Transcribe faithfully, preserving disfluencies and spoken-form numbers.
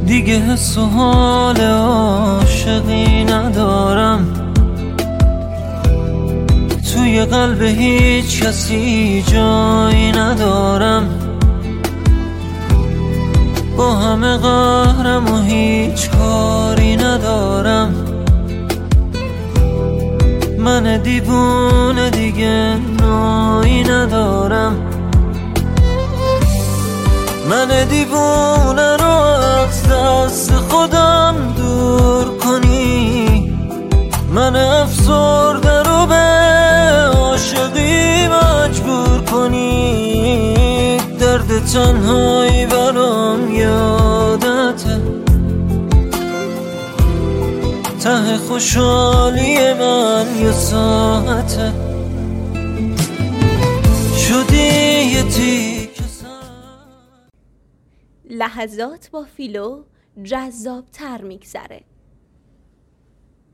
دیگه حس و حال عاشقی ندارم، توی قلب هیچ کسی جایی ندارم، با همه قهرم و هیچ کاری ندارم. من دیوونه دیگه نایی ندارم، من دیوونه رو از دست خودم دور کنی، من افسرده رو به عاشقی مجبور کنی. درد تنهایی برام یادته، ته خوشحالی من یه ساعته، شدی یه تیک. لحظات با فیلو جذاب تر میگذره.